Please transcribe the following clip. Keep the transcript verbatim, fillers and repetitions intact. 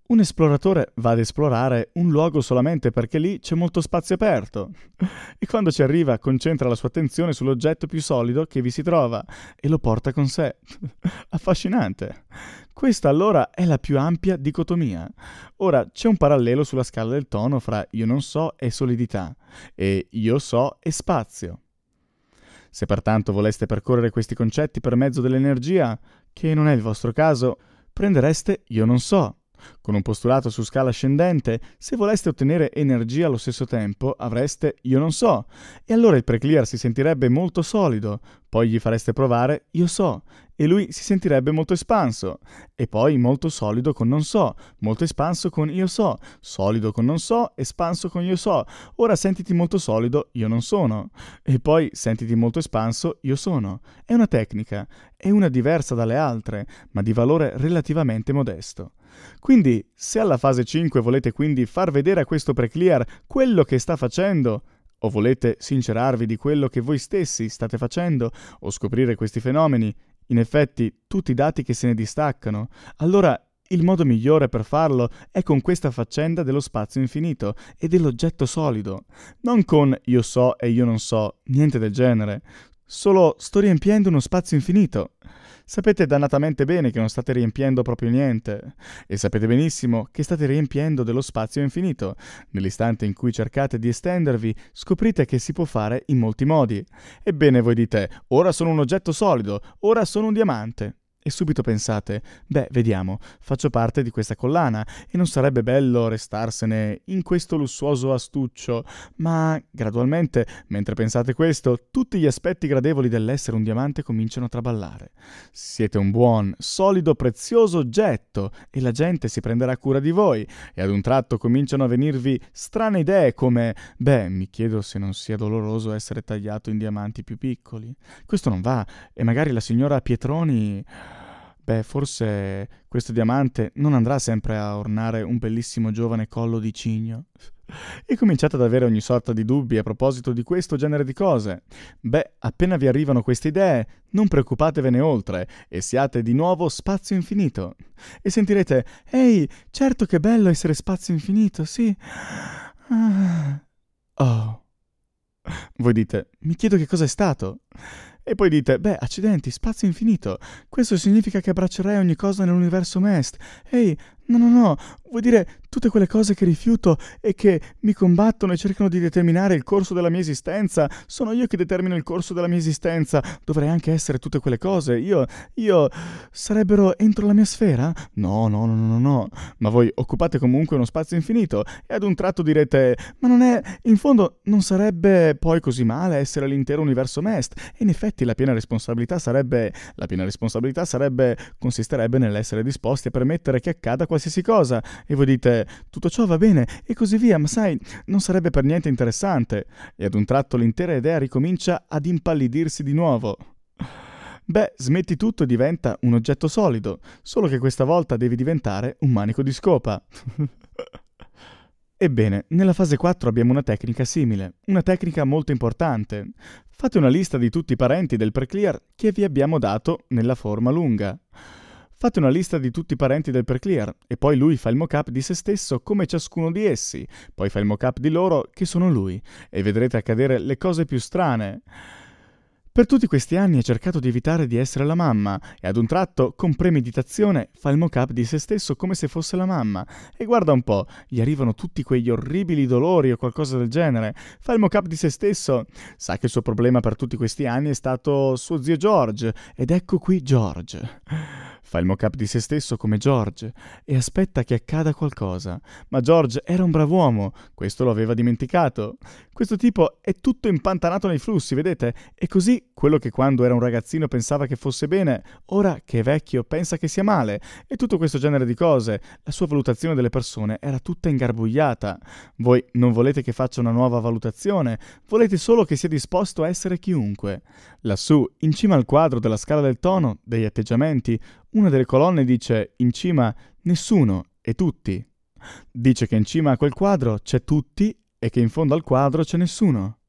Un esploratore va ad esplorare un luogo solamente perché lì c'è molto spazio aperto e quando ci arriva concentra la sua attenzione sull'oggetto più solido che vi si trova e lo porta con sé. Affascinante. Questa allora è la più ampia dicotomia. Ora c'è un parallelo sulla scala del tono fra io non so e solidità e io so e spazio. Se pertanto voleste percorrere questi concetti per mezzo dell'energia, che non è il vostro caso, prendereste io non so. Con un postulato su scala ascendente, se voleste ottenere energia allo stesso tempo, avreste io non so, e allora il preclear si sentirebbe molto solido, poi gli fareste provare io so, e lui si sentirebbe molto espanso, e poi molto solido con non so, molto espanso con io so, solido con non so, espanso con io so, ora sentiti molto solido, io non sono, e poi sentiti molto espanso, io sono. È una tecnica, è una diversa dalle altre, ma di valore relativamente modesto. Quindi, se alla fase cinque volete quindi far vedere a questo preclear quello che sta facendo, o volete sincerarvi di quello che voi stessi state facendo, o scoprire questi fenomeni, in effetti tutti i dati che se ne distaccano, allora il modo migliore per farlo è con questa faccenda dello spazio infinito e dell'oggetto solido, non con io so e io non so, niente del genere. Solo sto riempiendo uno spazio infinito. Sapete dannatamente bene che non state riempiendo proprio niente, e sapete benissimo che state riempiendo dello spazio infinito. Nell'istante in cui cercate di estendervi, scoprite che si può fare in molti modi. Ebbene voi dite, ora sono un oggetto solido, ora sono un diamante. E subito pensate, beh, vediamo, faccio parte di questa collana e non sarebbe bello restarsene in questo lussuoso astuccio, ma gradualmente, mentre pensate questo, tutti gli aspetti gradevoli dell'essere un diamante cominciano a traballare. Siete un buon, solido, prezioso oggetto e la gente si prenderà cura di voi e ad un tratto cominciano a venirvi strane idee come, beh, mi chiedo se non sia doloroso essere tagliato in diamanti più piccoli. Questo non va e magari la signora Pietroni... Beh, forse questo diamante non andrà sempre a ornare un bellissimo giovane collo di cigno. E cominciate ad avere ogni sorta di dubbi a proposito di questo genere di cose. Beh, appena vi arrivano queste idee, non preoccupatevene oltre e siate di nuovo spazio infinito. E sentirete, ehi, certo che bello essere spazio infinito, sì. Ah. Oh. Voi dite, mi chiedo che cosa è stato. E poi dite, beh, accidenti, spazio infinito. Questo significa che abbraccerei ogni cosa nell'universo Mest. Ehi, no, no, no, vuol dire tutte quelle cose che rifiuto e che mi combattono e cercano di determinare il corso della mia esistenza. Sono io che determino il corso della mia esistenza. Dovrei anche essere tutte quelle cose. Io, io... sarebbero entro la mia sfera? No, no, no, no, no. Ma voi occupate comunque uno spazio infinito e ad un tratto direte, ma non è... in fondo non sarebbe poi così male essere l'intero universo Mest. E in effetti la piena responsabilità sarebbe... la piena responsabilità sarebbe... consisterebbe nell'essere disposti a permettere che accada qualsiasi cosa. E voi dite, tutto ciò va bene e così via, ma sai, non sarebbe per niente interessante. E ad un tratto l'intera idea ricomincia ad impallidirsi di nuovo. Beh, smetti tutto e diventa un oggetto solido, solo che questa volta devi diventare un manico di scopa. Ebbene, nella fase quattro abbiamo una tecnica simile, una tecnica molto importante. Fate una lista di tutti i parenti del preclear che vi abbiamo dato nella forma lunga. Fate una lista di tutti i parenti del preclear e poi lui fa il mock-up di se stesso come ciascuno di essi, poi fa il mock-up di loro che sono lui e vedrete accadere le cose più strane. Per tutti questi anni ha cercato di evitare di essere la mamma e ad un tratto, con premeditazione, fa il mock-up di se stesso come se fosse la mamma e guarda un po', gli arrivano tutti quegli orribili dolori o qualcosa del genere. Fa il mock-up di se stesso, sa che il suo problema per tutti questi anni è stato suo zio George ed ecco qui George. Fa il mock-up di se stesso come George e aspetta che accada qualcosa. Ma George era un brav'uomo, questo lo aveva dimenticato. Questo tipo è tutto impantanato nei flussi, vedete? E così quello che quando era un ragazzino pensava che fosse bene, ora che è vecchio pensa che sia male. E tutto questo genere di cose. La sua valutazione delle persone era tutta ingarbugliata. Voi non volete che faccia una nuova valutazione, volete solo che sia disposto a essere chiunque. Lassù, in cima al quadro della scala del tono, degli atteggiamenti, una delle colonne dice in cima nessuno e tutti. Dice che in cima a quel quadro c'è tutti e che in fondo al quadro c'è nessuno.